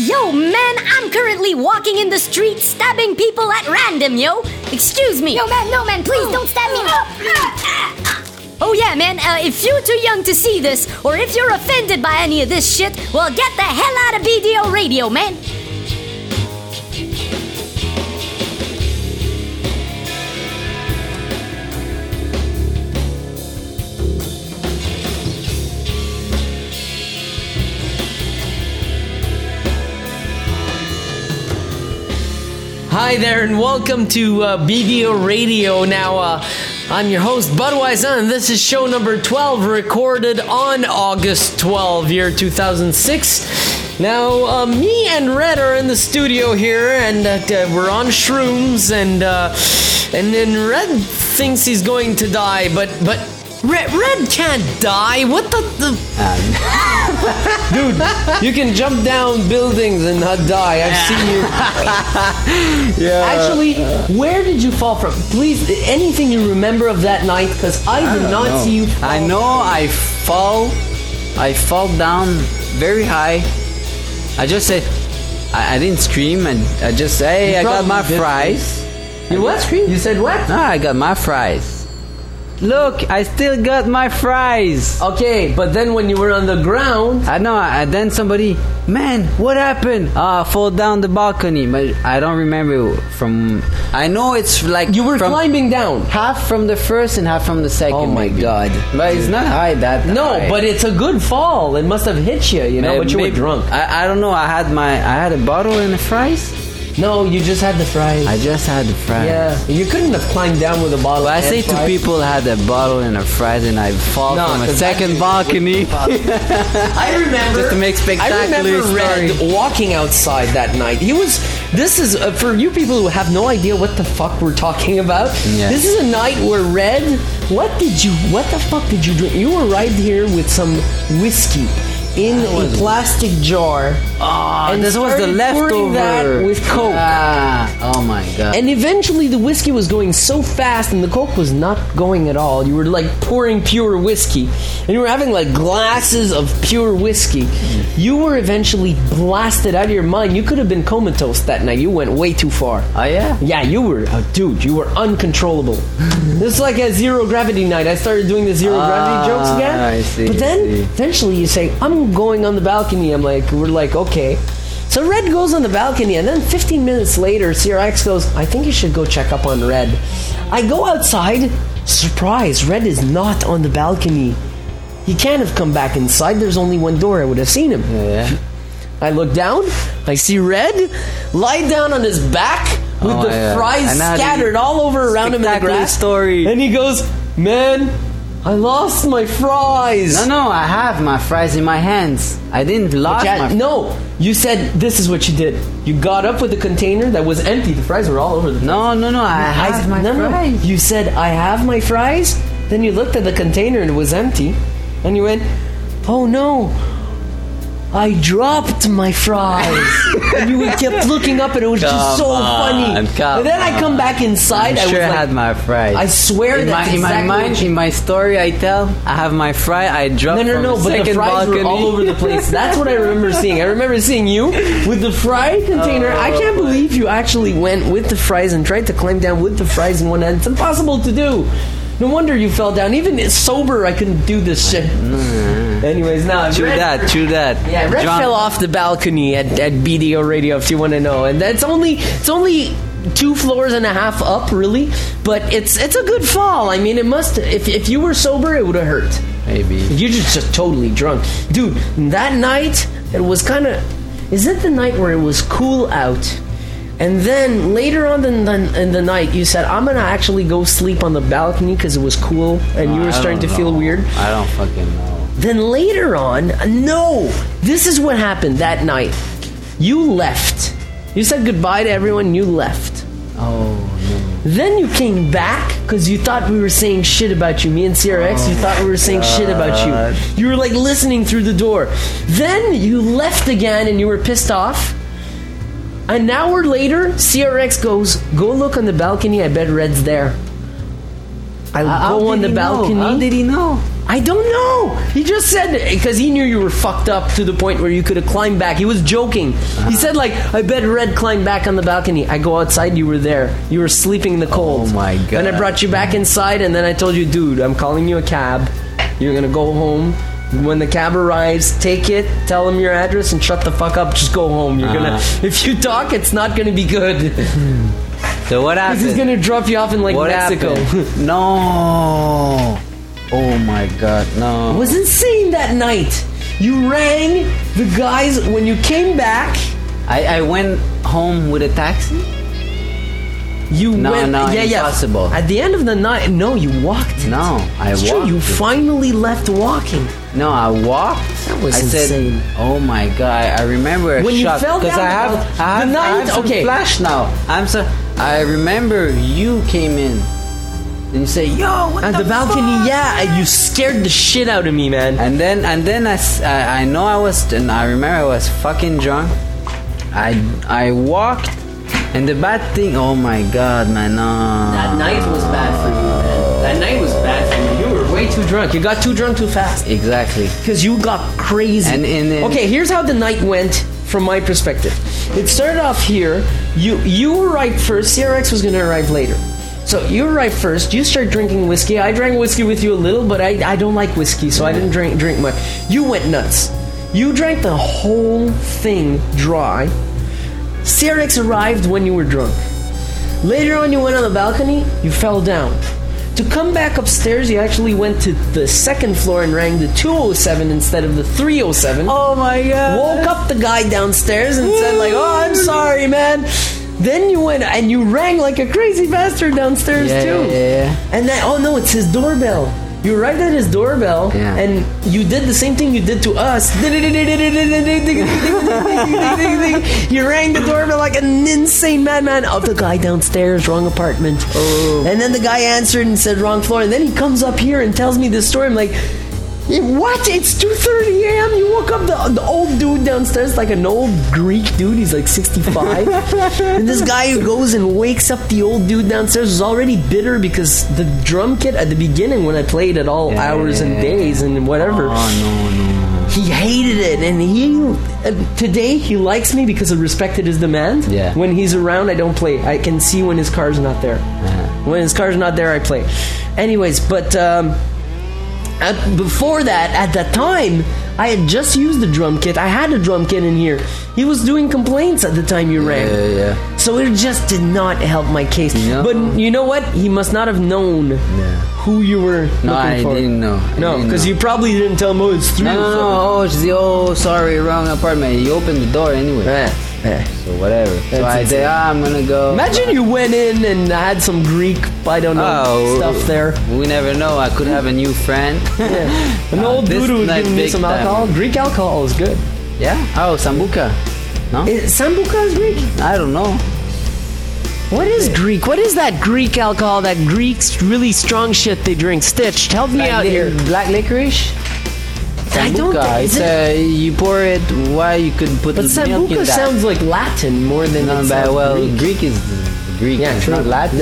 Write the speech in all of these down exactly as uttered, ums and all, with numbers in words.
Yo, man, I'm currently walking in the street stabbing people at random, yo. Excuse me. Yo, man, no, man, please don't stab me. Oh, yeah, man, uh, if you're too young to see this, or if you're offended by any of this shit, well, get the hell out of B D O Radio, man. Hi there, and welcome to uh, B D O Radio. Now, uh, I'm your host, Budweiser, and this is show number twelve, recorded on August twelfth, year two thousand six. Now, uh, me and Red are in the studio here, and uh, we're on shrooms, and uh, and then Red thinks he's going to die, but but Red, Red can't die. What the? the... Dude, you can jump down buildings and not die. I've seen you. Yeah. Actually, where did you fall from? Please, anything you remember of that night? Because I, I did not know. see you fall. I know I fall. I fall down very high. I just said, I, I didn't scream, and I just say, hey, I got my fries. You what? You said what? No, I got my fries. Look, I still got my fries. Okay, but then when you were on the ground, I know. And then somebody, man, what happened? Ah, uh, fall down the balcony. But I don't remember from. I know it's like you were from climbing down, half from the first and half from the second. Oh my maybe. God! But it's not high that. No, high. but it's a good fall. It must have hit you, you know. Maybe, but you maybe, were drunk. I, I don't know. I had my. I had a bottle and the fries. No, you just had the fries. I just had the fries. Yeah, you couldn't have climbed down with a bottle. But I say fries. to people, I had a bottle and a fries, and I fall no, from a second balcony. I remember just to make spectacular I remember story. Red walking outside that night. He was. This is uh, for you people who have no idea what the fuck we're talking about. Yeah. This is a night where Red. What did you? What the fuck did you drink? You were right here with some whiskey in a plastic jar. Oh, and this was the leftover. That with Coke. Ah, oh my God. And eventually the whiskey was going so fast and the Coke was not going at all. You were like pouring pure whiskey. And you were having like glasses of pure whiskey. Mm. You were eventually blasted out of your mind. You could have been comatose that night. You went way too far. Oh yeah? Yeah, you were, oh, dude, you were uncontrollable. This is like a zero gravity night. I started doing the zero gravity jokes again. I see. But then I see. eventually you say, I'm going on the balcony. I'm like, we're like, okay. So Red goes on the balcony, and then fifteen minutes later, C R X goes, I think you should go check up on Red. I go outside, surprise, Red is not on the balcony. He can't have come back inside. There's only one door. I would have seen him. Yeah. I look down, I see Red lie down on his back with oh, the yeah. fries scattered all over around him in the grass. Story. And he goes, man, I lost my fries. No, no, I have my fries in my hands. I didn't lose had, my fries. No, you said this is what you did. You got up with a container that was empty. The fries were all over the place. No, no, no, I have my no, fries. No. You said, I have my fries. Then you looked at the container and it was empty. And you went, oh no, I dropped my fries. And you kept looking up and it was come just so on, funny. And then I come back inside. I'm I sure was I like, had my fries. I swear in that's my, in exactly my mind, you, in my story I tell, I have my fry, I dropped No, no, from no, the but second the fries balcony. were all over the place. That's what I remember seeing. I remember seeing you with the fry container. Oh, I can't boy. believe you actually went with the fries and tried to climb down with the fries in one hand. It's impossible to do. No wonder you fell down. Even sober, I couldn't do this shit. Mm. Anyways, now True Red, that, true that. Yeah, Red John, fell off the balcony at, at B D O Radio. If you want to know, and that's only it's only two floors and a half up, really. But it's it's a good fall. I mean, it must. If if you were sober, it would have hurt. maybe. You're just, just totally drunk, dude. That night, it was kind of. Is it the night where it was cool out? And then later on in the, in the night, you said, I'm going to actually go sleep on the balcony because it was cool and No, you were I starting to don't feel know. weird. I don't fucking know. Then later on, no, this is what happened that night. You left. You said goodbye to everyone, you left. Oh, no. Then you came back because you thought we were saying shit about you. Me and C R X, Oh you thought we were saying God. shit about you. You were like listening through the door. Then you left again and you were pissed off. An hour later, C R X goes, go look on the balcony. I bet Red's there. I How go on did the he know? balcony. How did he know? I don't know. He just said, because he knew you were fucked up to the point where you could have climbed back. He was joking. Uh-huh. He said, like, I bet Red climbed back on the balcony. I go outside, you were there. You were sleeping in the cold. Oh my God. And I brought you back inside, and then I told you, dude, I'm calling you a cab. You're going to go home. When the cab arrives, take it, tell him your address, and shut the fuck up. Just go home. You're uh-huh. gonna. If you talk, it's not gonna be good. So what happened? He's gonna drop you off in like what Mexico. No. Oh my God, no. It was insane that night. You rang the guys when you came back. I, I went home with a taxi. You no, went, no, yeah, impossible. Yeah. At the end of the night, no, you walked it. No, I it's walked. True, you it. finally left walking. No, I walked. That was I insane. said, "Oh my God!" I remember a when shock you fell down. I have, I have, the night, I have some okay. flash now. I'm so. I remember you came in, and you say, "Yo, what at the, the balcony?" fuck? Yeah, you scared the shit out of me, man. And then, and then I, s- I, I know I was, and I remember I was fucking drunk. I, I walked. And the bad thing, oh my God, man, no. That night was bad for you, man. That night was bad for you. You were way too drunk. You got too drunk too fast. Exactly. Because you got crazy. And, and, and okay, here's how the night went from my perspective. It started off here. You you arrived first. C R X was going to arrive later. So you arrived first. You start drinking whiskey. I drank whiskey with you a little, but I, I don't like whiskey, so I didn't drink drink much. You went nuts. You drank the whole thing dry. C R X arrived when you were drunk. Later on, you went on the balcony, you fell down. To come back upstairs, you actually went to the second floor and rang the two oh seven instead of the three oh seven. Oh my God. Woke up the guy downstairs and said like, oh, I'm sorry, man. Then you went and you rang like a crazy bastard downstairs yeah, too. Yeah, yeah. And then, oh no, it's his doorbell. You arrived at his doorbell, yeah. and you did the same thing you did to us. You rang the doorbell like an insane madman. Of the guy downstairs, wrong apartment. Oh. And then the guy answered and said wrong floor. And then he comes up here and tells me this story. I'm like, what? It's two thirty a.m. You woke up the, the old dude downstairs, like an old Greek dude. He's like sixty-five. And this guy who goes and wakes up the old dude downstairs was already bitter because the drum kit at the beginning when I played at all yeah, hours yeah, and yeah. days and whatever. Oh, no, no. He hated it, and he uh, today he likes me because I respected his demand. Yeah. When he's around, I don't play. I can see when his car's not there. Yeah. When his car's not there, I play. Anyways, but um, at, before that, at that time, I had just used the drum kit. I had a drum kit in here. He was doing complaints at the time you rang. Yeah, yeah. So it just did not help my case. No. But you know what? He must not have known Yeah. who you were No, looking I for. didn't know. I No, didn't because know. you probably didn't tell him, oh, it's three No, no, or no. Oh, she's the, oh, sorry, wrong apartment. You opened the door anyway. Eh, eh. So whatever. So That's I insane. say, ah, I'm gonna go. Imagine you went in and had some Greek, I don't know, Oh, stuff there. We never know. I could have a new friend. Yeah. An Uh, old this dude who was night giving me big some time. alcohol. Greek alcohol is good. Yeah? Oh, Sambuca. No? Is, Sambuca is Greek? I don't know. What is Greek? What is that Greek alcohol, that Greek really strong shit they drink? Stitch, help me Black out li- here. Black licorice? I don't Sambuca. think- It's is it- uh, you pour it. Why you could put But milk in Sambuca that? sounds like Latin more than No, it but sounds well, Greek. Greek is Greek. Yeah, it's true. not Latin.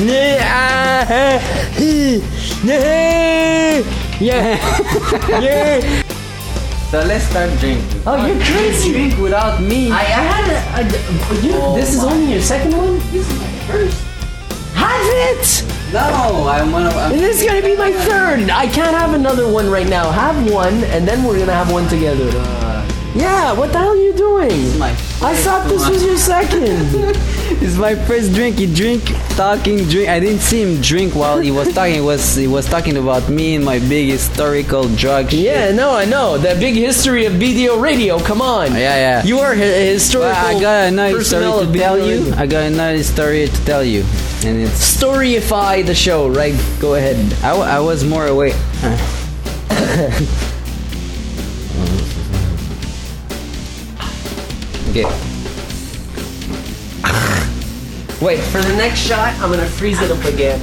Yeah. Yeah. So let's start drinking. Oh, you're crazy. Drink without me. I, I had a, a, you, Oh this is my. only your second one? This is my first. Have it! No, I'm one of. I'm This is gonna be my third. I can't have another one right now. Have one, and then we're gonna have one together. Uh, Yeah, what the hell are you doing? my I thought this was your second. It's my first drink. He drink, talking, drink. I didn't see him drink while he was talking. He was he was talking about me and my big historical drug. shit. Yeah, no, I know. That big history of B D O radio, come on. Yeah, yeah. You are a historical Well, I got another story personnel to of tell B D O you. radio. I got another story to tell you, and it's. Storyify the show, right? Go ahead. I, w- I was more away. Okay. Wait, for the next shot, I'm gonna freeze it up again.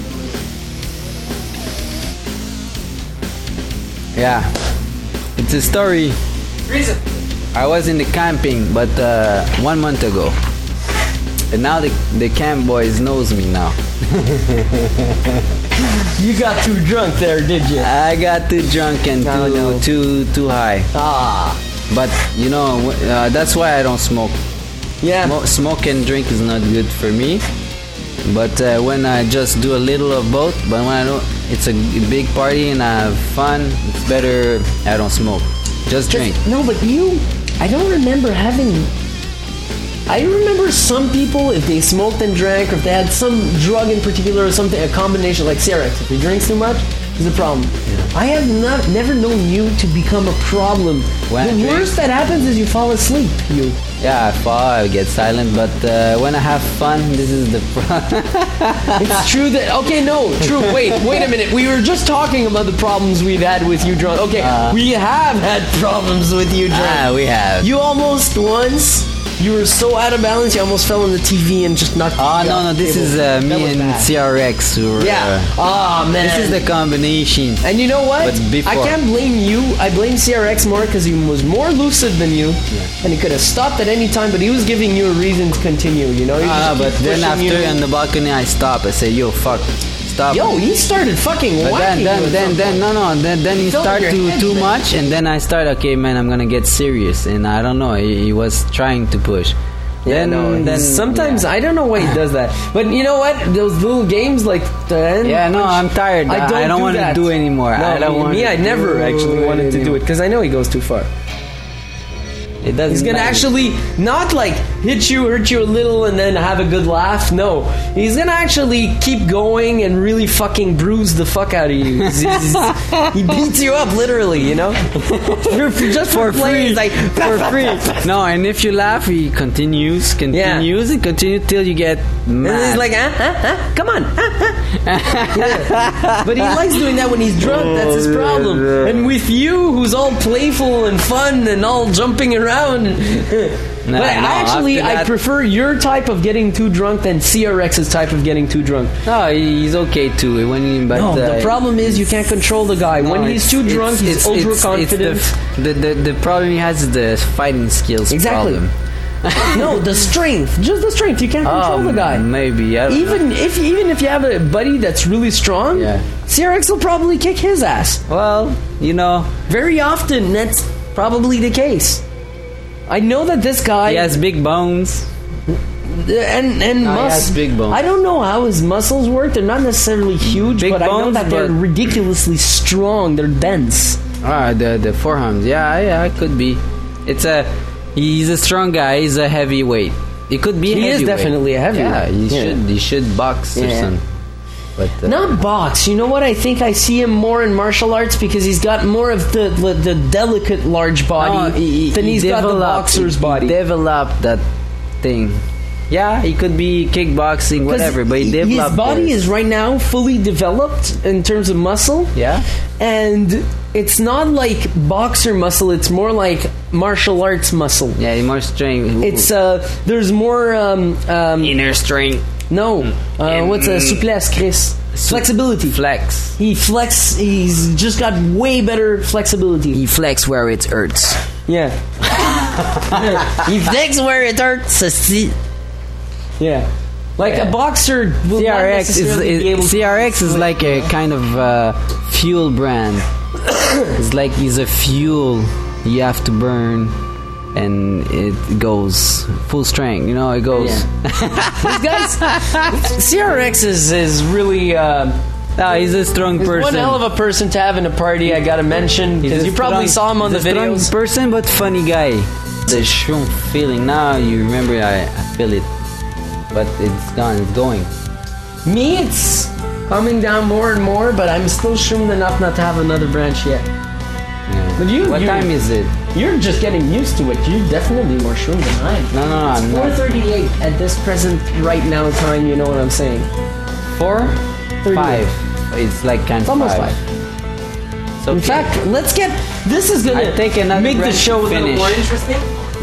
Yeah. It's a story. Freeze it. I was in the camping, but uh, one month ago. And now the, the camp boys knows me now. You got too drunk there, did you? I got too drunk and No, too no. too too high. Ah. But you know, uh, that's why I don't smoke. Yeah. Mo- smoke and drink is not good for me. But uh, when I just do a little of both, but when I don't, it's a big party and I have fun, it's better I don't smoke. Just drink. No, but you, I don't remember having. I remember some people, if they smoked and drank, or if they had some drug in particular or something, a combination like C R X, if he drinks too much, is a problem. I have not, never known you to become a problem. When I the drink- worst that happens is you fall asleep, you. Yeah, I fall, I get silent, but uh, when I have fun, this is the problem. It's true that, okay, no, true, wait, wait a minute. We were just talking about the problems we've had with you drunk. Okay, Uh. we have had problems with you drunk. Ah, we have. You almost once, you were so out of balance, you almost fell on the T V and just knocked. Oh you no off no, the this table. is uh, That me was and bad. C R X who were. Yeah. Uh, Ah man. this is the combination. And you know what? But before- I can't blame you. I blame C R X more because he was more lucid than you, and he could have stopped at any time. But he was giving you a reason to continue. You know. He Ah, just but keep then pushing after you. on the balcony, I stop. I say, yo, fuck, stop. Yo, he started fucking But whacking then, you then, at then, some then, point. no, no. Then, then he Felt start your to head, too man. much, and then I start. Okay, man, I'm gonna get serious, and I don't know. He, he was trying to push. Yeah, then, no, then he's- sometimes yeah. I don't know why he does that. But you know what? Those little games like the end. Yeah, no, I'm tired. I don't, I don't do want to that. do anymore. No, I don't me, want. me, I never actually wanted to do it because I know he goes too far. It doesn't. He's gonna matter. actually not like hit you, hurt you a little, and then have a good laugh. No, he's gonna actually keep going and really fucking bruise the fuck out of you. He's- he's- he beats you up literally, you know, for, for- just for, For play. free. He's like for free. No, and if you laugh, he continues, continues, and continues till you get And mad. he's like, huh, huh, huh? Come on. Huh, huh. Yeah. But he likes doing that when he's drunk. That's his problem. And with you, who's all playful and fun and all jumping around. Nah, but no, actually, after I that- prefer your type of getting too drunk than C R X's type of getting too drunk. no, he's okay too. When he, but No, uh, the problem is you can't control the guy. no, when he's it's- too it's- drunk, he's it's- ultra it's- confident. It's the, the, the the problem he has is the fighting skills. Exactly. Problem. No, the strength. Just the strength. You can't control Oh, the guy. maybe. I don't Even if even if you have a buddy that's really strong, Yeah. C R X will probably kick his ass. know. Well, you know, Very often, that's probably the case. I know that this guy he has big bones. and and No, he mus- has big bones. I don't know how his muscles work. They're not necessarily huge, Big but I know bones, that they're but- ridiculously strong. They're dense. Ah, the the forearms. Yeah, yeah, it could be. It's a. He's a strong guy. He's a heavyweight. He could be. A He is heavyweight. definitely a heavyweight. Yeah, he Yeah. should. He should box or Yeah. something. But uh, Not box. You know what? I think I see him more in martial arts because he's got more of the the, the delicate large body no, he, than he he's got the developed- boxer's he body. Developed that thing. Yeah, he could be kickboxing, 'Cause whatever. But he his developed body this. is right now fully developed in terms of muscle. Yeah. And it's not like boxer muscle, it's more like martial arts muscle. Yeah, more strength. It's uh there's more um um inner strength. no uh, And- what's a souplesse, Chris? Flexibility. Flex. He flex he's just got way better flexibility. He flex where it hurts. Yeah. He flex where it hurts. Yeah. Like Yeah. a boxer will C not R X is, necessarily be able is to C R X is like a kind of uh, fuel brand. It's like he's a fuel you have to burn, and it goes full strength. You know, it goes. These guys, C R X is is really uh, No, he's a strong he's person. one hell of a person to have in a party. I gotta mention He's because a you probably strong- saw him on the he's a strong videos. person, but funny guy. The strong feeling. Now you remember, I, I feel it, but it's gone. It's going. Me, it's coming down more and more, but I'm still shroomed enough not to have another branch yet. Yeah. But you- what you- time is it? You're just getting used to it. You're definitely more shroomed than I am. No, no, no. I'm four not. thirty-eight at this present right now time. You know what I'm saying? Four, thirty-eight. five. It's like kind It's of almost five. five. So In fact, let's get. This is gonna I take another make the branch show a to little finish. more interesting.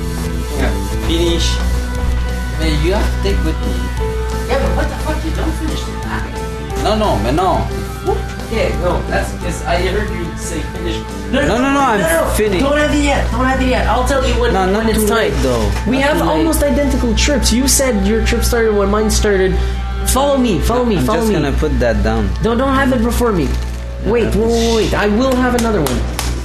finish. Man, you have to take with me. Yeah, but what the fuck? You don't finish the back. No, no, man, no. Yeah, no, that's because I heard you say finish. No, no, no, I'm finished. Don't have it yet. Don't have it yet. I'll tell you when, No, not when it's too time. late, though. We Not have too late. almost identical trips. You said your trip started when mine started. Follow me, follow me, I'm follow just me. gonna put that down. Don't don't have it before me. Wait, wait, wait, wait. I will have another one.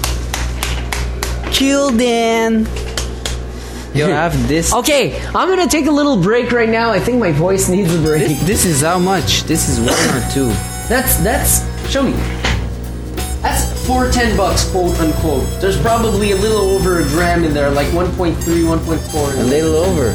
Kill Dan. You'll have this. Okay, I'm gonna take a little break right now. I think my voice needs a break. This, this is how much? This is one or two. That's that's show me. That's four ten bucks, quote unquote. There's probably a little over a gram in there, like one point three, one point four. A little over.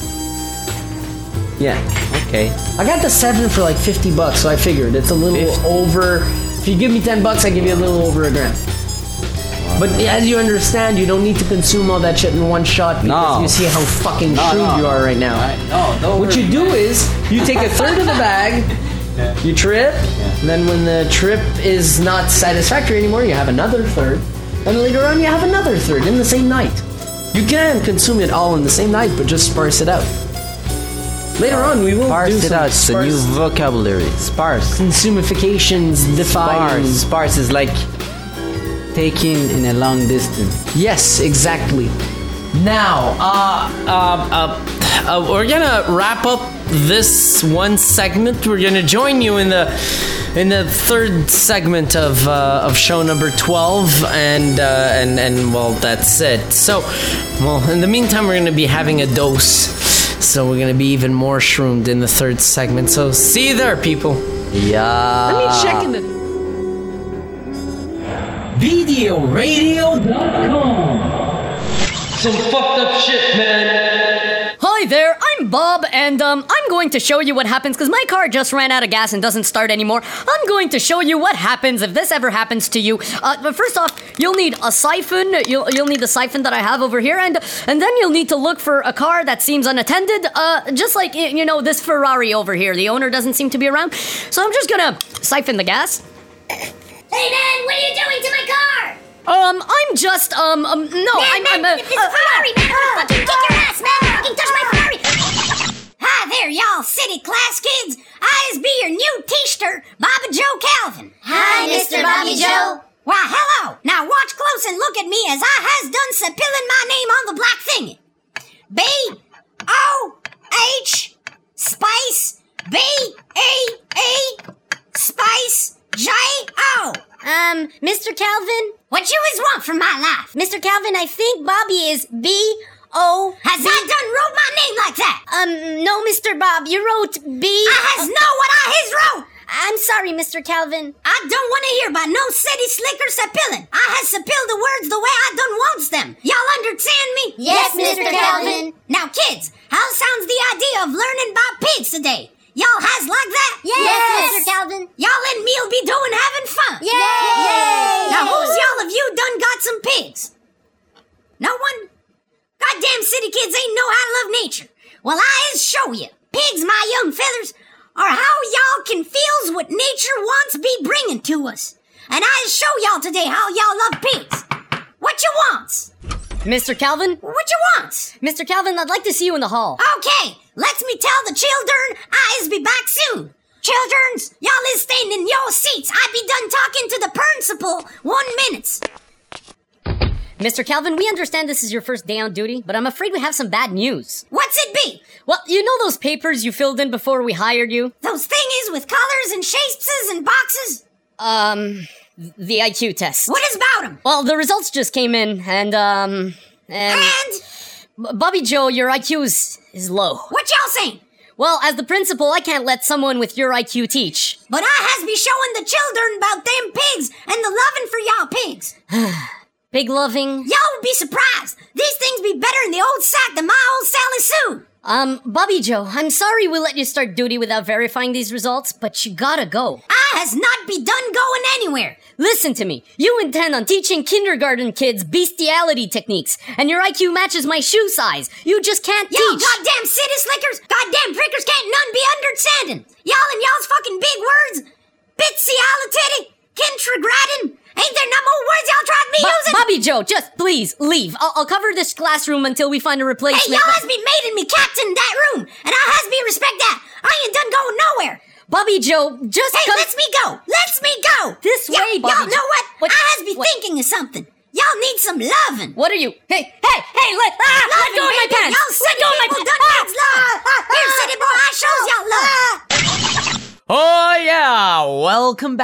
Yeah. Okay. I got the seven for like fifty bucks, so I figured it's a little fifty. over. If you give me ten bucks, I give you a little over a gram. But as you understand, you don't need to consume all that shit in one shot because No. you see how fucking No, shrewd no. you are right now. Right. No, don't What you do is you take a third of the bag, you trip, and then when the trip is not satisfactory anymore, you have another third, and later on you have another third in the same night. You can consume it all in the same night, but just sparse it out. Later on, we will Sparse do it some out. It's a new sparse vocabulary. Sparse. consumifications, defining. Sparse. Sparse is like taking in a long distance. Yes, exactly. Now, uh, uh, uh, uh, we're gonna wrap up this one segment. We're gonna join you in the in the third segment of uh, of show number twelve, and uh, and and well, that's it. So, well, in the meantime, we're gonna be having a dose. So we're gonna be even more shroomed in the third segment. So see you there, people. Yeah. Let me check in the video radio dot com. Some fucked up shit, man. Hi there, I'm Bob, and um, I'm going to show you what happens because my car just ran out of gas and doesn't start anymore. I'm going to show you what happens if this ever happens to you. Uh, but first off, you'll need a siphon. You'll you'll need the siphon that I have over here, and and then you'll need to look for a car that seems unattended. Uh, just like you know this Ferrari over here. The owner doesn't seem to be around, so I'm just gonna siphon the gas. Hey, man, what are you doing to my car? Um, I'm just, um, um, no, Man, I'm, man, I'm, uh, it's a Ferrari, man. I'm gonna fucking kick your ass, man. Fucking touch my Ferrari. Hi there, y'all city class kids. I be your new teacher, Bobby Joe Calvin. Hi, Mister Bobby Joe. Why, hello. Now watch close and look at me as I has done spelling my name on the black thingy. B O H space B E E space J O. Um, Mister Calvin? What you is want from my life? Mister Calvin, I think Bobby is B O. Has I done wrote my name like that? Um, no, Mister Bob, you wrote B. I has know what I has wrote. I'm sorry, Mister Calvin. I don't want to hear about no city slicker spilling. I has spilled the words the way I done wants them. Y'all understand me? Yes, Mister Calvin. Now, kids, how sounds the idea of learning about pigs today? Y'all has like that? Yes, Mister Calvin. Y'all and me'll be doing having fun. Yay! Yay! Now, who's y'all of you done got some pigs? No one? Goddamn city kids ain't know how to love nature. Well, I is show you. Pigs, my young feathers, are how y'all can feels what nature wants be bringing to us. And I is show y'all today how y'all love pigs. What you wants? Mister Calvin? What you wants? Mister Calvin, I'd like to see you in the hall. Okay, let me tell the children I is be back soon. Childrens, y'all is staying in your seats. I be done talking to the principal one minute. Mister Calvin, we understand this is your first day on duty, but I'm afraid we have some bad news. What's it be? Well, you know those papers you filled in before we hired you? Those thingies with colors and shapes and boxes? Um, the I Q test. What is about them? Well, the results just came in, and, um, and... And? Bobby Joe, your I Q is, is low. What y'all saying? Well, as the principal, I can't let someone with your I Q teach. But I has be showing the children about them pigs and the loving for y'all pigs. Pig loving. Y'all would be surprised. These things be better in the old sack than my old Sally Sue. Um, Bobby Joe, I'm sorry we let you start duty without verifying these results, but you gotta go. I has not be done going anywhere. Listen to me. You intend on teaching kindergarten kids bestiality techniques, and your I Q matches my shoe size. You just can't Y'all teach. goddamn city slickers, goddamn prickers can't none be understanding. Y'all and y'all's fucking big words. Bitsiality, kindergarten. Ain't there no more words y'all tried me Bo- using? Bobby Joe, just please leave. I'll, I'll cover this classroom until we find a Hey, replacement. y'all has be making me captain that room, and I has be respect that. I ain't done going nowhere. Bobby Joe, just Hey, come. let's me go. Let's me go. This Y'all- way, Bobby Y'all know what? What- I has be what- thinking of something. Y'all need some loving. What are you? Hey, hey, hey! Let ah, let Loving, go of my baby. pants. Y'all Let city go of my people pants. done needs love. Here, city boy, I shows y'all love.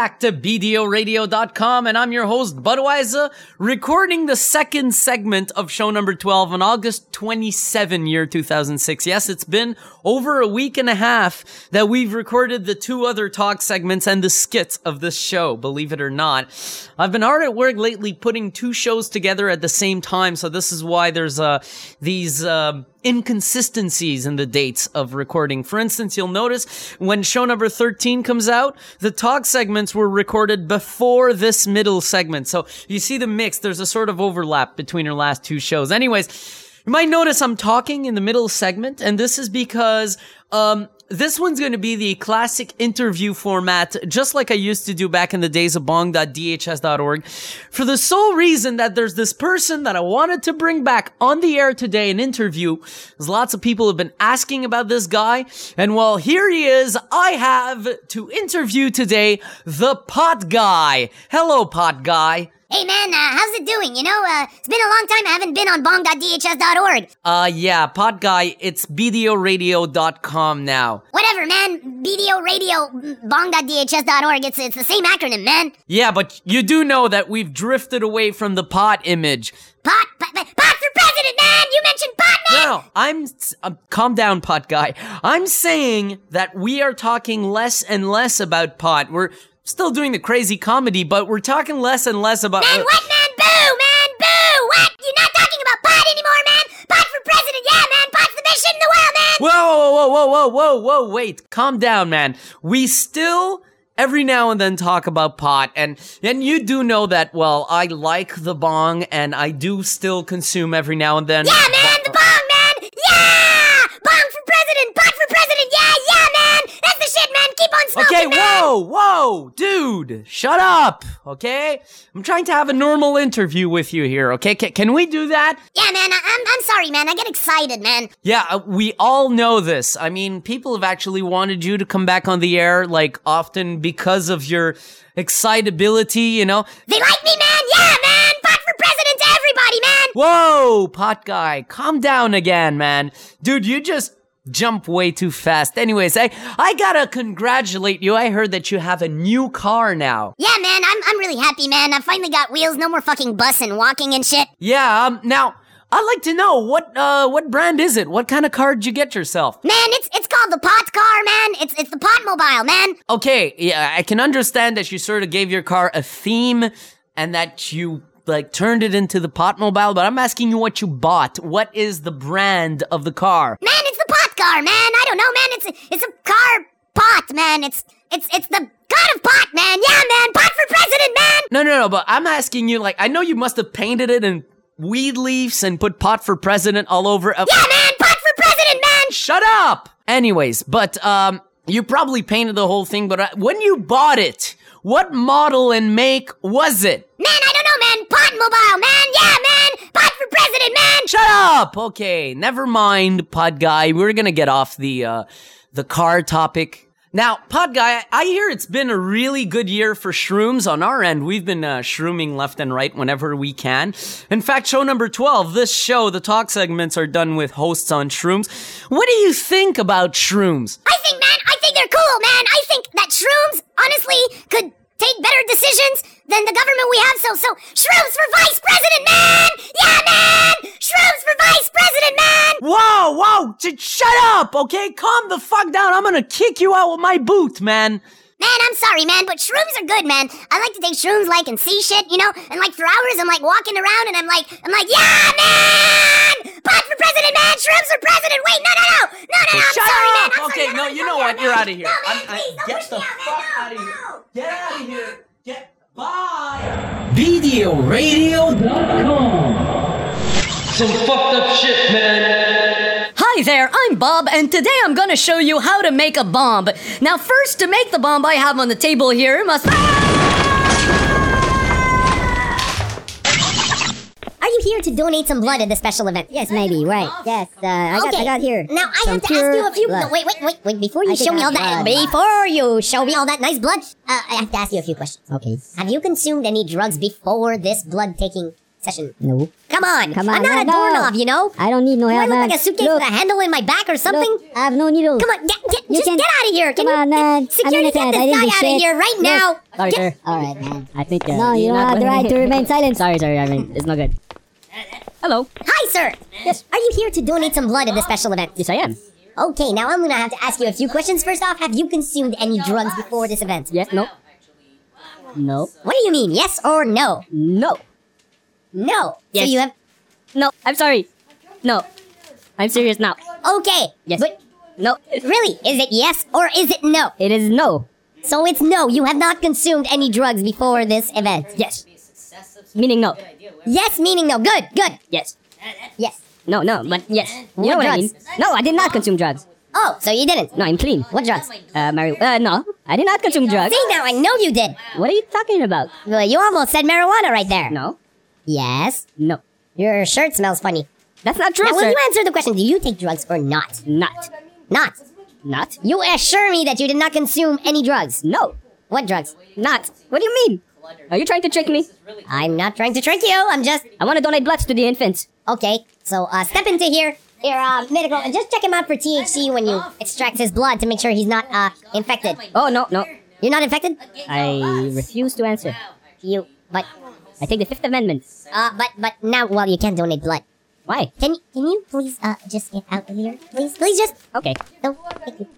back to B D O radio dot com, and I'm your host, Budweiser, recording the second segment of show number twelve on August twenty-seventh, year two thousand six. Yes, it's been over a week and a half that we've recorded the two other talk segments and the skits of this show, believe it or not. I've been hard at work lately putting two shows together at the same time, so this is why there's uh these uh inconsistencies in the dates of recording. For instance, you'll notice when show number thirteen comes out, the talk segments were recorded before this middle segment. So you see the mix. There's a sort of overlap between our last two shows. Anyways, you might notice I'm talking in the middle segment, and this is because um this one's going to be the classic interview format, just like I used to do back in the days of bong dot d h s dot org, for the sole reason that there's this person that I wanted to bring back on the air today, an interview. There's lots of people have been asking about this guy, and well, here he is. I have to interview today the Pot Guy. Hello, Pot Guy. Hey man, uh, how's it doing? You know, uh, it's been a long time I haven't been on bong dot d h s dot org. Uh, yeah, Pot Guy, it's B D O radio dot com now. Whatever, man. B D O Radio, bong dot d h s dot org. It's, it's the same acronym, man. Yeah, but you do know that we've drifted away from the pot image. Pot, pot, pot, pot for president, man! You mentioned pot, man! No, no, I'm, uh, calm down, Pot Guy. I'm saying that we are talking less and less about pot. We're still doing the crazy comedy, but we're talking less and less about... Man, uh, what, man? Boo, man, boo! What? You're not talking about pot anymore, man! Pot for president, yeah, man! Pot's the best shit in the world, man! Whoa, whoa, whoa, whoa, whoa, whoa, wait. Calm down, man. We still... every now and then talk about pot, and and you do know that, well, I like the bong, and I do still consume every now and then. Yeah, man, the bong, man! Yeah! Bong for president! Pot for president! Yeah, yeah, man! That's the shit, man! Keep on smoking, Okay, man! whoa, whoa, dude, shut up, okay? I'm trying to have a normal interview with you here, okay? C- can we do that? Yeah, man, I- I'm I'm sorry, man. I get excited, man. Yeah, uh, we all know this. I mean, people have actually wanted you to come back on the air, like, often because of your excitability, you know? They like me, man! Yeah, man! Pot for president to everybody, man! Whoa, Pot Guy, calm down again, man. Dude, you just jump way too fast. Anyways, I, I gotta congratulate you. I heard that you have a new car now. Yeah, man, I'm I'm really happy, man. I finally got wheels, no more fucking bus and walking and shit. Yeah, um, now, I'd like to know, what, uh, what brand is it? What kind of car did you get yourself? Man, it's it's called the Pot Car, man. It's it's the Pot Mobile, man. Okay, yeah, I can understand that you sort of gave your car a theme and that you, like, turned it into the Pot Mobile, but I'm asking you what you bought. What is the brand of the car? Man, it's the Pot Car, man. I don't know, man. It's a, it's a car pot, man. It's it's it's the God of Pot, man. Yeah, man. Pot for president, man. No, no, no, but I'm asking you, like, I know you must have painted it in weed leaves and put pot for president all over. Uh, Yeah, man. Pot for president, man. Shut up! Anyways, but, um, you probably painted the whole thing, but uh, when you bought it, what model and make was it? Man, I don't know, man. Pot Mobile, man. Yeah, man. Pot for president, man. Shut up! Okay, never mind, Pod Guy. We're gonna get off the, uh, the car topic. Now, Pod Guy, I hear it's been a really good year for shrooms. On our end, we've been uh, shrooming left and right whenever we can. In fact, show number twelve, this show, the talk segments are done with hosts on shrooms. What do you think about shrooms? I think, man, I think they're cool, man. I think that shrooms, honestly, could take better decisions than the government we have. So, so, shrooms for vice president, man! Yeah, man! Shrooms for vice president, man! Whoa, whoa, j- shut up, okay? Calm the fuck down. I'm gonna kick you out with my boot, man. Man, I'm sorry, man, but shrooms are good, man. I like to take shrooms, like, and see shit, you know? And, like, for hours, I'm, like, walking around, and I'm like, I'm like, yeah, man! Pot for president, man! Shrooms for president! Wait, no, no, no! No, no, no, I'm Shut sorry, up! man! I'm Okay, sorry, no, I'm you know sorry, what? man. You're out of here. No, man, I'm- I- please, don't get push the me out, fuck man, out of no, here. no. Get out of here. Get... Bye! B D O radio dot com. Some fucked up shit, man. Hi there, I'm Bob, and today I'm gonna show you how to make a bomb. Now first, to make the bomb I have on the table here must... Are you here to donate some blood at the special event? Yes, maybe, right. Yes, uh, I, got, I got here. Now, I some have to ask you a few... blood. No, wait, wait, wait, wait. Before you I show think me I- all that... uh, Before you show me all that nice blood, uh, I have to ask you a few questions. Okay. Have you consumed any drugs before this blood-taking session? No. Come on. Come on, I'm not a no. doorknob, you know? I don't need no Do I help, look man. like a suitcase Look, with a handle in my back or something? look, I have no needles. Come on, get, get, You just can- get out of here. Can Come you, on, man. Security, I'm get innocent. this I didn't guy do out shit. of here right Look. now. Sorry, Get- sir. All right, man. I think. Uh, No, you you're don't not have the right to remain silent. Sorry, sorry. I mean, it's not good. Hello. Hi, sir. Yes. Are you here to donate some blood at the special event? Yes, I am. Okay, now I'm gonna have to ask you a few questions. First off, have you consumed any drugs before this event? Yes. No. No. What do you mean, yes or no? No. No. Yes. So you have. No. I'm sorry. No. I'm serious now. Okay. Yes. But No. really, is it yes or is it no? It is no. So it's no. You have not consumed any drugs before this event. Yes. Meaning no. Yes, meaning no. Good. Good. Yes. Yes. No. No. But yes. You What know what I mean? drugs? No, I did not consume drugs. Oh, so you didn't. No, I'm clean. What drugs? Uh, Mary. Uh, no, I did not consume drugs. See, now I know you did. What are you talking about? Well, you almost said marijuana right there. No. Yes. No. Your shirt smells funny. That's not true, Now, will sir. you answer the question? Do you take drugs or not? Not. Not. Not. You assure me that you did not consume any drugs. No. What drugs? Not. What do you mean? Are you trying to trick me? I'm not trying to trick you. I'm just I want to donate blood to the infants. okay. So uh, step into here, here, uh, medical, and just check him out for T H C when you extract his blood to make sure he's not uh infected. Oh, no, no. You're not infected? I refuse to answer. You, but I take the Fifth Amendment. uh, but but now, well, you can't donate blood. Why? Can you can you please uh just get out of here, please, please just Okay. no. Thank you.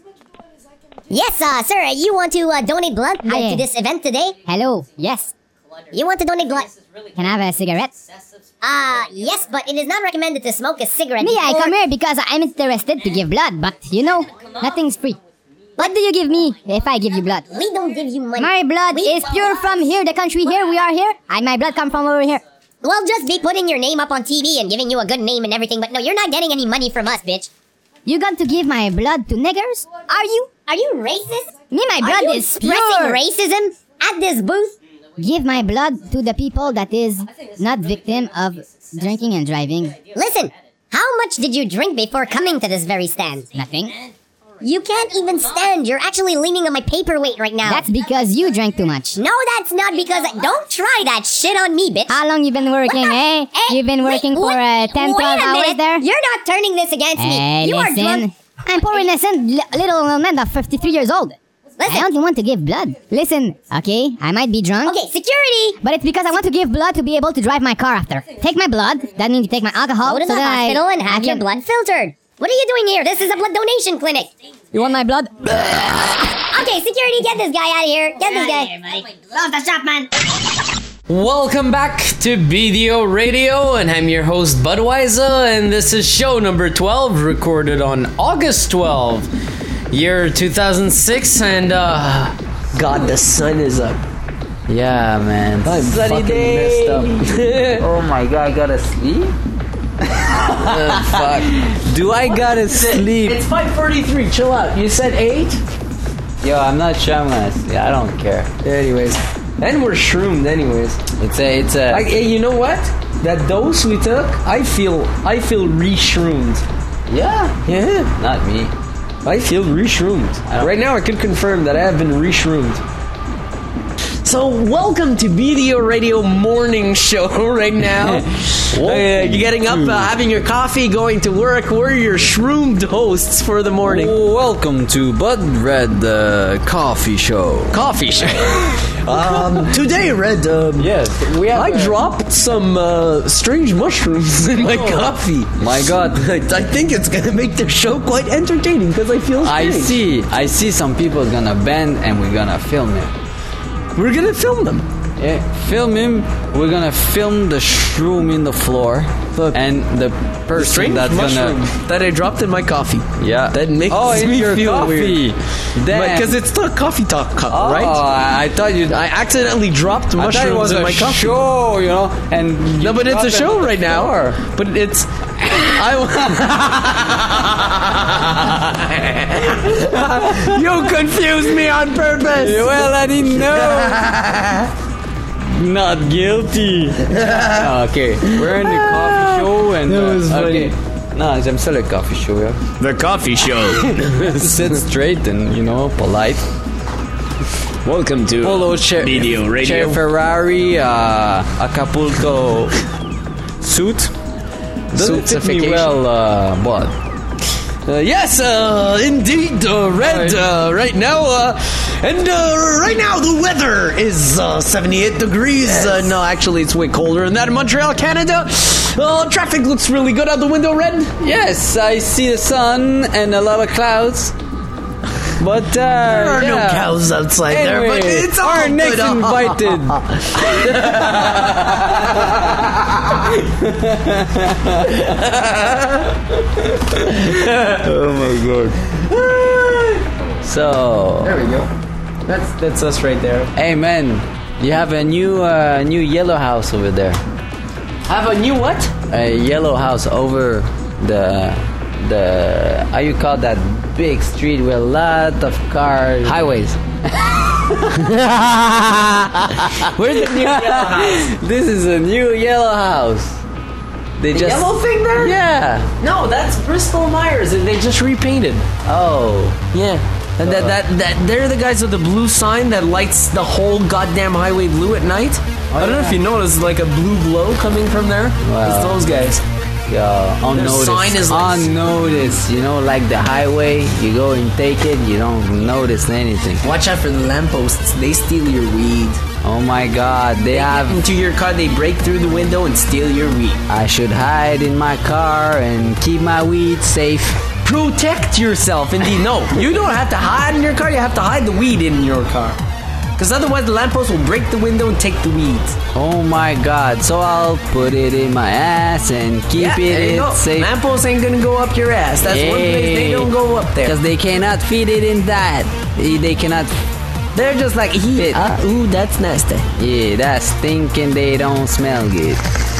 Yes, uh, sir, you want to uh, donate blood uh, Yeah. to this event today? Hello. Yes. You want to donate blood? Can I have a cigarette? Uh, yes, but it is not recommended to smoke a cigarette. Me, I before- come here because I'm interested to give blood, but you know, nothing's free. What do you give me if I give you blood? We don't give you money. My blood We- is pure from here, the country here, we are here, and my blood come from over here. Well, just be putting your name up on T V and giving you a good name and everything, but no, you're not getting any money from us, bitch. You got to give my blood to niggers? Are you? Are you racist? Me, my Are blood you is expressing pure. racism at this booth? Give my blood to the people that is not victim of drinking and driving. Listen, how much did you drink before coming to this very stand? Nothing. You can't even stand. You're actually leaning on my paperweight right now. That's because you drank too much. no, that's not because. I, don't try that shit on me, bitch. How long you been working, eh? Hey, You've been working wait, for uh, ten, wait twelve a hours minute. there? You're not turning this against Hey, me. You are listen. drunk. I'm poor innocent li- little man of fifty-three years old. Listen. I only want to give blood. Listen, okay, I might be drunk. Okay, security. But it's because I want to give blood to be able to drive my car after. Take my blood, that means you take my alcohol. Go to so the that I- hospital and I have your can- blood filtered. What are you doing here? This is a blood donation clinic. You want my blood? Okay, security, get this guy out of here. Get this guy. Close the shop, man. Welcome back to B D O Radio, and I'm your host Budweiser, and this is show number twelve, recorded on August twelfth, year two thousand six, and uh, God, the sun is up. Yeah, man. I'm Sunny fucking day. messed up. Oh my god, I gotta sleep? Uh, fuck. Do I gotta sleep? It's five forty-three. Chill out. You said eight. Yo, I'm not sure I'm gonna sleep. I don't care. Anyways, and we're shroomed. Anyways, It's a, it's a. I, hey, you know what? That dose we took, I feel, I feel re-shroomed. yeah. Yeah. Not me. I feel re-shroomed. don't- Right now, I can confirm that I have been re-shroomed. So, welcome to B D O Radio Morning Show right now. uh, you're getting up, uh, having your coffee, going to work. We're your shroomed hosts for the morning. Welcome to Bud Red uh, Coffee Show. Coffee show. um, today, Red, um, Yes, we have. I uh, dropped some uh, strange mushrooms in my coffee. My God. I think it's gonna make the show quite entertaining because I feel I strange. see. I see some people gonna bend and we're gonna film it. We're gonna film them. Yeah, film him. We're gonna film the shroom in the floor, The- and the person Strange that's mushroom gonna. that I dropped in my coffee. Yeah, That makes oh, in me your feel coffee. weird. Damn. Because it's not coffee talk cup, oh, right? I thought you. I accidentally dropped I thought it mushrooms was in a my coffee. show, you know, and you No, but it's drop a them show on the right now. floor. But it's. I, you confused me on purpose. Well, I didn't know. Not guilty. Okay, we're in the coffee show, and That uh, was funny. okay. No, I'm still a coffee show. Yeah. The coffee show. Sit straight and you know polite. Welcome to Polo Che- Video Radio. Che Ferrari uh, Acapulco suit. Doesn't fit me Suitification. well, uh, but Uh, yes, uh, indeed, uh, Red, uh, right now, uh, and uh, right now the weather is uh, seventy-eight degrees. Uh, no, actually, it's way colder than that in Montreal, Canada. Uh, traffic looks really good out the window, Red. yes, I see the sun and a lot of clouds. But uh, There are no yeah. cows outside there, but Anyway, it's all our next good. invited. Oh my god. So, There we go. That's that's us right there. hey man, you have a new uh, new yellow house over there. Have a new what? A yellow house over the the how you call that big street with a lot of cars. Highways. Where's the new yellow house? This is a new yellow house. They The just yellow thing there? yeah. No, that's Bristol Myers, and they just repainted. Oh, Yeah. And that, that that they're the guys with the blue sign that lights the whole goddamn highway blue at night. I don't know if you noticed, like a blue glow coming from there. Wow. It's those guys. yeah. Unnoticed. sign is like- unnoticed. You know, like the highway. You go and take it. You don't notice anything. Watch out for the lampposts. They steal your weed. Oh my God, they They have. get into your car, they break through the window and steal your weed. I should hide in my car and keep my weed safe. Protect yourself, indeed. No, you don't have to hide in your car. You have to hide the weed in your car. Because otherwise the lamppost will break the window and take the weeds. Oh my God! So I'll put it in my ass and keep Yeah, there it you go. safe. Lampposts ain't gonna go up your ass. That's one place they don't go up there. Because they cannot feed it in that. They they cannot. They're just like, Fit. ah, ooh, that's nasty. Yeah, that's thinking they don't smell good.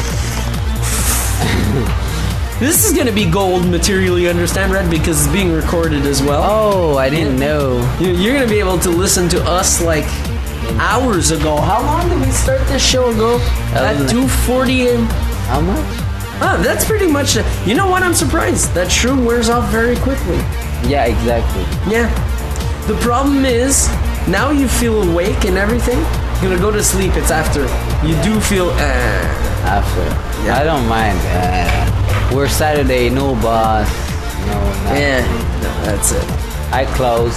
This is gonna be gold material, you understand, Red? Because it's being recorded as well. Oh, I didn't know. You- You're gonna be able to listen to us like hours ago. How long did we start this show ago? At Um, two forty and... How much? Oh, that's pretty much... The, you know what? I'm surprised. That shroom wears off very quickly. Yeah, exactly. Yeah. The problem is, now you feel awake and everything. You're gonna go to sleep. It's after. You do feel... Uh, After. Yeah. I don't mind. Uh, we're Saturday, no boss. No, nothing. yeah. No, that's it. I close.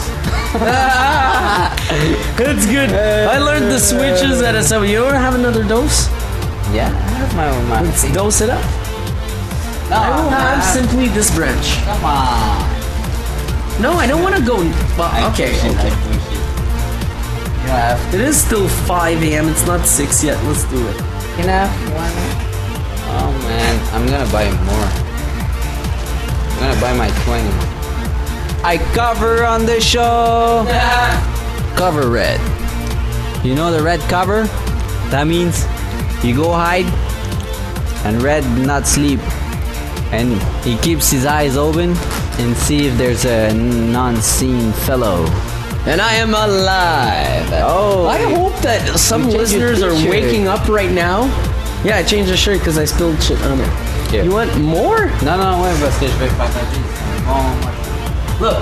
It's good. I learned the switches at a seven. You ever have another dose? Yeah, I have my my. Let's dose it up. No, I will have man. simply this branch. Come on. No, I don't want to go. Well, I okay, push it, I okay. push it. You have. It is still five a.m. It's not six yet. Let's do it. Can I have one? Oh man, I'm gonna buy more. I'm gonna buy my twenty. I cover on the show. Cover red. You know the red cover? That means you go hide and red not sleep. And he keeps his eyes open and see if there's a non-seen fellow. And I am alive. Oh, I hope that some you changed your listeners are t-shirt. waking up right now. Yeah, I changed the shirt because I spilled shit on it. Here. You want more? Non, non, ouais, parce que je vais partager. Bon, Look,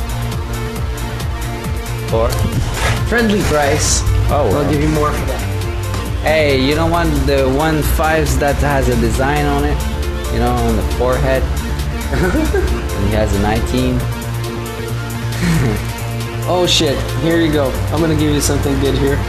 four. friendly price. Oh, I'll give you more for that. hey, you don't want the one fives that has a design on it? You know, on the forehead? And he has a nineteen. Oh shit! Here you go. I'm gonna give you something good here.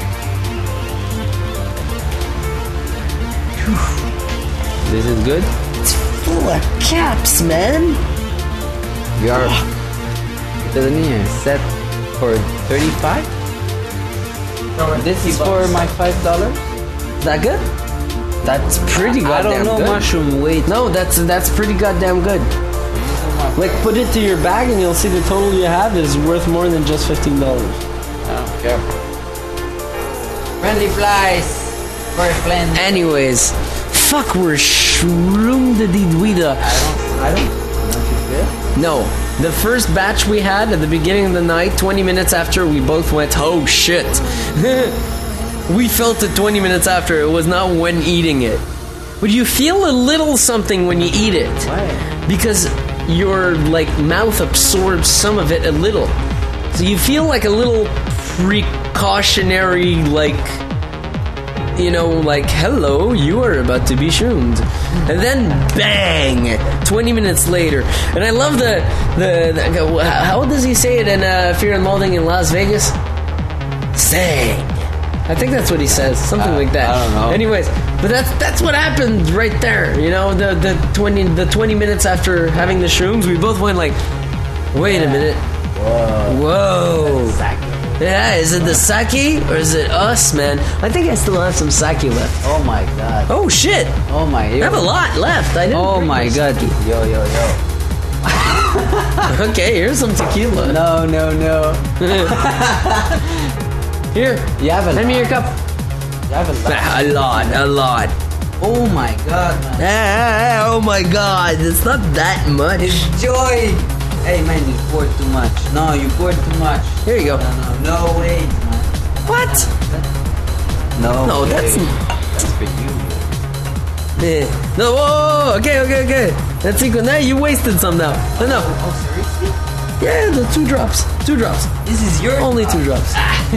This is good? Full of caps, man. You are. Doesn't mean set for thirty-five? This is for my five dollars? Is that good? That's pretty I goddamn don't know good. mushroom weight. No, that's that's pretty goddamn good. Like, put it to your bag and you'll see the total you have is worth more than just fifteen dollars. I don't care. Friendly flies. For friends. Anyways, fuck, we're shroomed the dweeda. I don't. I don't. Don't you feel? No, the first batch we had at the beginning of the night, twenty minutes after, we both went, oh shit. We felt it twenty minutes after, it was not when eating it. But you feel a little something when you eat it. Why? Because your like mouth absorbs some of it a little. So you feel like a little precautionary, like, you know, like, hello, you are about to be shroomed. And then, bang, twenty minutes later. And I love the, the, the how does he say it in uh, Fear and Loathing in Las Vegas? Sang. I think that's what he says, something Uh, like that. I don't know. Anyways, but that's that's what happened right there. You know, the the twenty the twenty minutes after having the shrooms, we both went like, wait a minute, Whoa. whoa. Sake. Yeah, is it the sake or is it us, man? I think I still have some sake left. Oh my god. Oh shit! Oh my. I have a lot left. I didn't. Oh drink my most. god. Yo yo yo. Okay, here's some tequila. No no no. Here, You have a hand me your cup. You have a lot. A lot, a lot. Oh my god, man. Ah, oh my god, it's not that much. Enjoy. Hey man, you poured too much. No, you poured too much. Here you go. No no no way, man. What? No. No, way. that's- that's for you. Eh, No, whoa, okay, okay, okay. That's equal. Now you wasted some now. Enough. Oh seriously? Yeah, the two drops. Two drops. This is your Only two drops.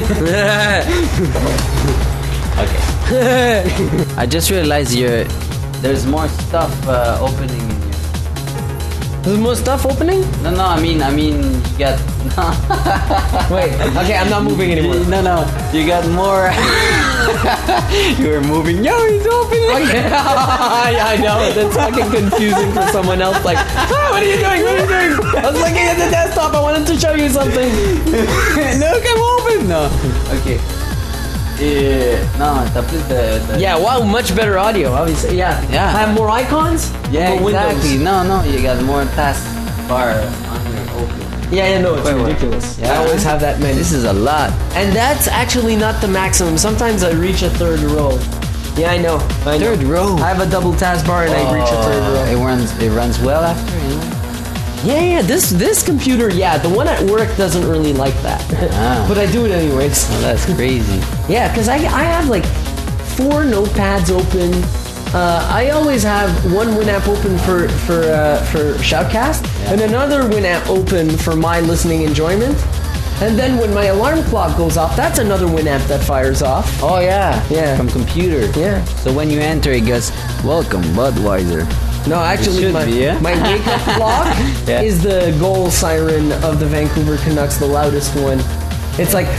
Okay. I just realized you're there's more stuff uh, opening in you. There's more stuff opening? No no, I mean I mean you got Wait, okay, I'm not moving anymore. No no, you got more. You were moving. Yo, he's opening. Okay. Yeah, I know. That's fucking confusing for someone else. Like, ah, what are you doing? What are you doing? I was looking at the desktop. I wanted to show you something. Look, I'm open. No. Okay. Yeah. No, t'as plus de, de Yeah, wow, much better audio, obviously. Yeah. Yeah. I have more icons? Yeah, more exactly. windows. No, no, you got more taskbar on your open. Yeah, yeah, no, it's Wait, wait. ridiculous. Yeah. I always have that many. This is a lot. And that's actually not the maximum. Sometimes I reach a third row. Yeah, I know. I know. Third row? I have a double taskbar and I reach a third row. It runs. It runs well after. You know? Yeah, yeah. This this computer, yeah, the one at work doesn't really like that, Ah. but I do it anyways. Oh, that's crazy. Yeah, because I I have like four notepads open. Uh, I always have one Winamp open for for uh, for Shoutcast and another Winamp open for my listening enjoyment. And then when my alarm clock goes off, that's another Winamp that fires off. Oh yeah. Yeah. From computer. Yeah. So when you enter, it goes, "Welcome, Budweiser." No, actually, should my, be, yeah? my wake up clock Yeah. is the goal siren of the Vancouver Canucks, the loudest one. It's like,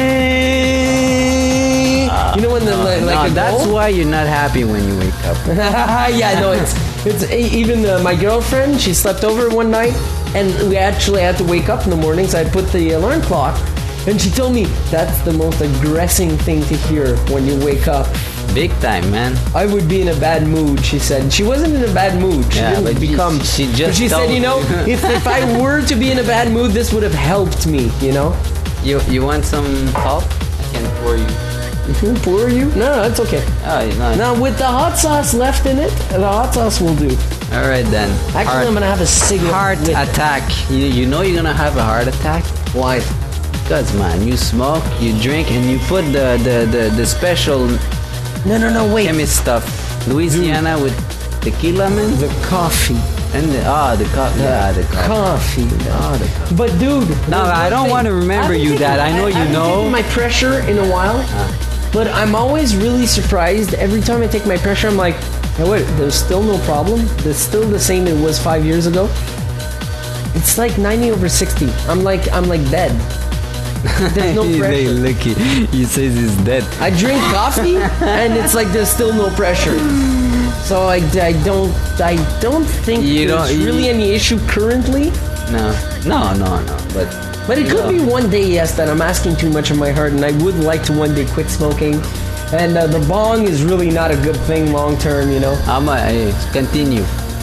you know when the like, like no, a that's goal? why you're not happy when you wake up. Yeah, no, it's it's e- even uh, my girlfriend. She slept over one night, and we actually had to wake up in the morning. So I put the alarm clock, and she told me that's the most aggressing thing to hear when you wake up. Big time, man. I would be in a bad mood, she said. She wasn't in a bad mood. She Yeah, didn't but she- become. she just but she said, told you know, you. if, if I were to be in a bad mood, this would have helped me, you know? You you want some salt? I can pour you. Pour you? No, no, it's okay. Oh, no. Now, with the hot sauce left in it, the hot sauce will do. All right then. Actually, heart, I'm gonna have a cigarette. heart with- attack. You you know you're gonna have a heart attack? Why? Cause man, you smoke, you drink, and you put the the the, the special No, no, no, wait. chemist stuff. Louisiana with tequila, man. The coffee. And the ah the coffee. Yeah, the coffee. Coffee. Ah, the coffee. But dude, No, there's I one don't thing. wanna remember haven't you taken- that. I know you haven't know. taken my pressure in a while, but I'm always really surprised every time I take my pressure. I'm like, hey, wait, there's still no problem. There's still the same it was five years ago. It's like ninety over sixty. I'm like, I'm like dead. There's no He's pressure. lucky. He says he's dead. I drink coffee, and it's like there's still no pressure. So I, I don't I don't think You there's don't- you- really any issue currently. No, no, no, no. But But it could Yeah. be one day, yes, that I'm asking too much of my heart, and I would like to one day quit smoking. And uh, the bong is really not a good thing long term, you know. I'm a, hey, continue.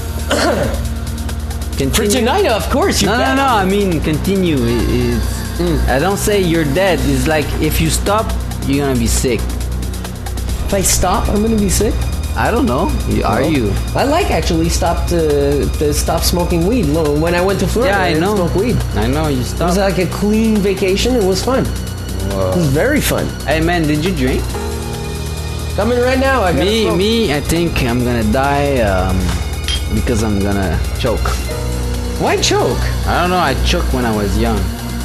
Continue. For tonight, of course, you No, no, can. no. I mean, continue. It- It's. I don't say you're dead. It's like if you stop, you're gonna be sick. If I stop, I'm gonna be sick. I don't know. You- Are No. you? I like actually stopped to, to stop smoking weed. No, when I went to Florida, Yeah, I didn't know. smoke weed. I know you It was stopped. like a clean vacation. It was fun. It was very fun. Hey man, did you drink? Coming right now. I gotta Me, smoke. me. I think I'm gonna die um, because I'm gonna choke. Why choke? I don't know. I choked when I was young.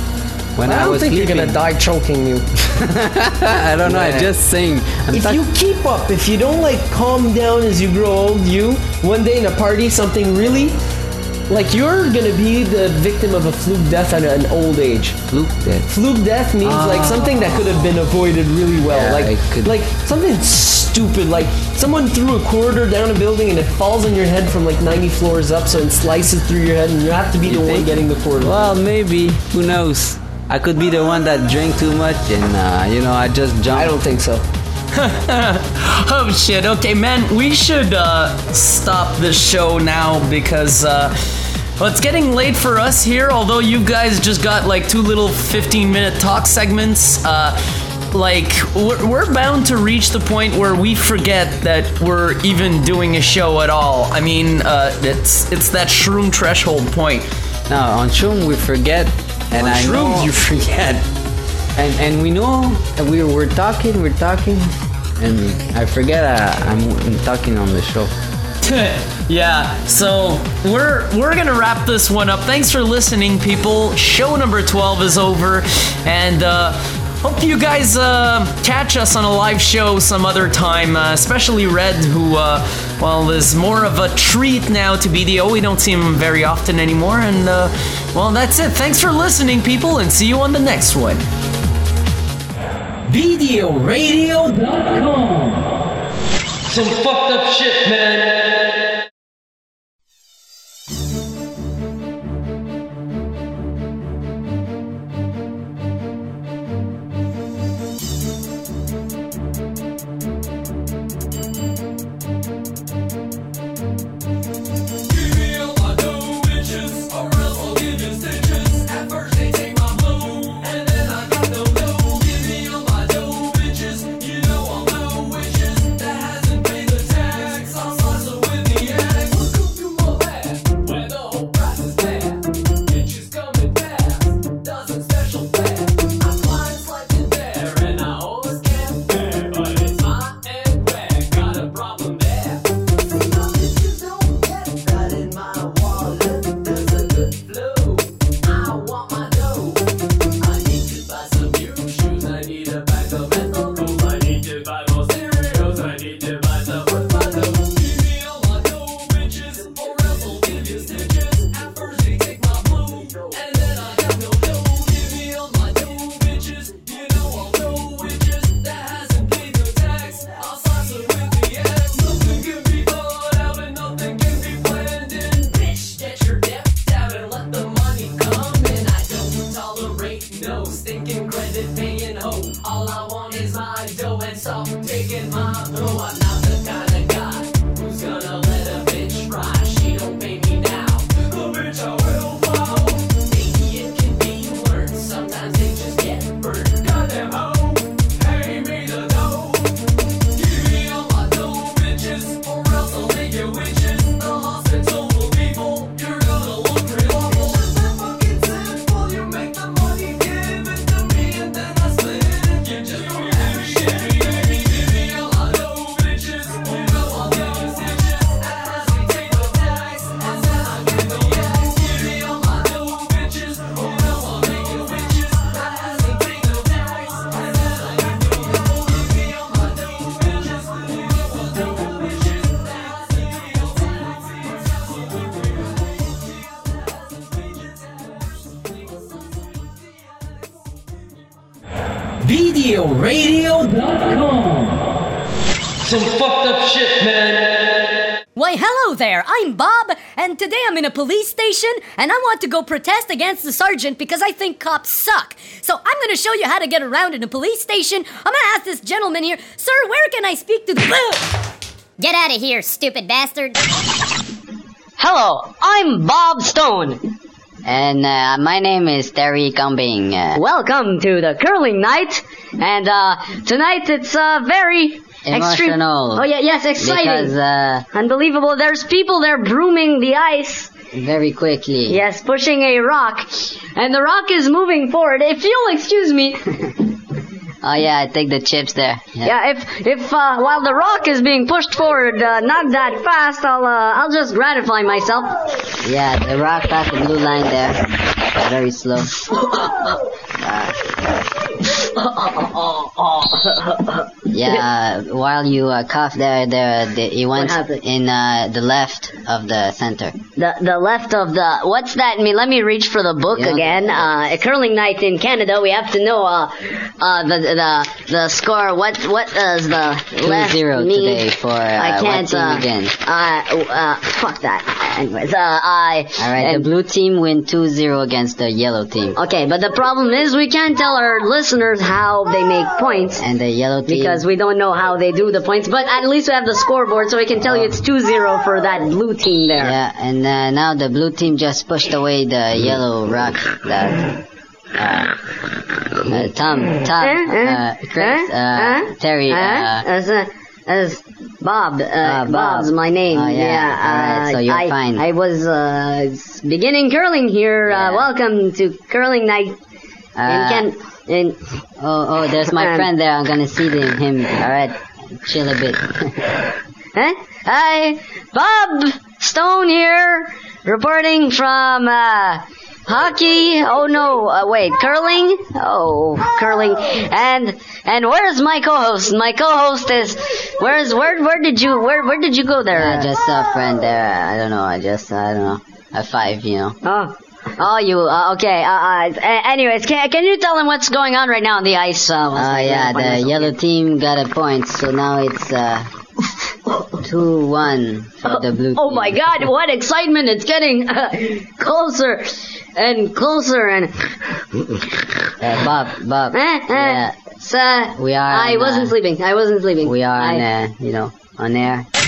when I I, don't was think sleeping. you're gonna die choking you. I don't know. I'm just saying. I'm If talk- you keep up, if you don't like calm down as you grow old, you one day in a party something really like you're gonna be the victim of a fluke death at an old age. Fluke death. Fluke death means like something that could have been avoided really well. Yeah, like it could- like something stupid. Like someone threw a quarter down a building and it falls on your head from like ninety floors up, so it slices through your head, and you have to be You the one think? getting the quarter. Well, maybe. Who knows? I could be the one that drank too much and, uh, you know, I just jumped. I don't think so. Oh shit, okay man, we should uh, stop this show now because uh, well, it's getting late for us here, although you guys just got like two little fifteen minute talk segments. Uh, like, we're, we're bound to reach the point where we forget that we're even doing a show at all. I mean, uh, it's it's that shroom threshold point. Now, on Shroom, we forget. And On I shrooms, know, you forget. And and we know that we we're talking, we're talking, and I forget uh, I'm, I'm talking on the show. Yeah, so we're we're gonna wrap this one up. Thanks for listening, people. Show number twelve is over, and uh, hope you guys uh, catch us on a live show some other time. Uh, especially Red, who uh, well is more of a treat now to B D O. We don't see him very often anymore, and uh, well, that's it. Thanks for listening, people, and see you on the next one. B D O radio dot com. Some fucked up shit, man. B D O radio dot com. Some fucked up shit, man. Why, hello there, I'm Bob, and today I'm in a police station, and I want to go protest against the sergeant because I think cops suck. So I'm gonna show you how to get around in a police station. I'm gonna ask this gentleman here, sir, where can I speak to the... Get out of here, stupid bastard. Hello, I'm Bob Stone. And uh, my name is Terry Cumbing. Uh, Welcome to the curling night, and uh, tonight it's uh, very extreme. Emotional. Oh yeah, yes, exciting, because uh, unbelievable. There's people there brooming the ice. very quickly. Yes, pushing a rock, and the rock is moving forward. If you'll excuse me. Oh yeah, I take the chips there. Yeah. Yeah, if if uh, while the rock is being pushed forward, uh, not that fast, I'll uh, I'll just gratify myself. Yeah, the rock past the blue line there. Very slow. Yeah, while you uh, cough there, there, the, it went happened? in uh, the left of the center. The the left of the what's that mean? Let me reach for the book You don't again. get Uh, a curling night in Canada. We have to know uh, uh the the the score. What what does the left two zero mean? today for uh, I can't. what team Uh, again? uh, uh, fuck that. Anyways, uh, I. All right, the and- blue team win two zero against the yellow team. Okay, but the problem is we can't tell our listeners how they make points. And the yellow team... Because we don't know how they do the points, but at least we have the scoreboard, so we can tell you it's two zero for that blue team there. Yeah, and uh, now the blue team just pushed away the yellow rock that... Uh, uh, Tom, Tom, uh, Chris, uh, Terry, uh, as, uh, as Bob, uh, Bob. Bob's my name. Oh, yeah. Alright, uh, so you're I, fine. I was uh, beginning curling here. Yeah. Uh, welcome to curling night in uh, Ken. In oh, oh, there's my Um, friend there. I'm gonna see him. him. Alright, chill a bit. Huh? Hi, Bob Stone here, reporting from uh, hockey. Oh no, uh, wait, curling. Oh, curling. And and where's my co-host? My co-host is where's where where did you where where did you go there? I just saw a friend there. I don't know. I just, I don't know. A five, you know. Oh. Oh, you, uh, okay, uh, uh, a- anyways, can, can you tell them what's going on right now on the ice? Uh, Oh, yeah, the yellow team got a point, so now it's, uh, two one for the blue team. Oh my god, what excitement! It's getting uh, closer and closer and... Uh, Bob, Bob. Eh, eh, Yeah, so, we are I on, wasn't uh, sleeping, I wasn't sleeping. we are on, I, uh, you know, on air.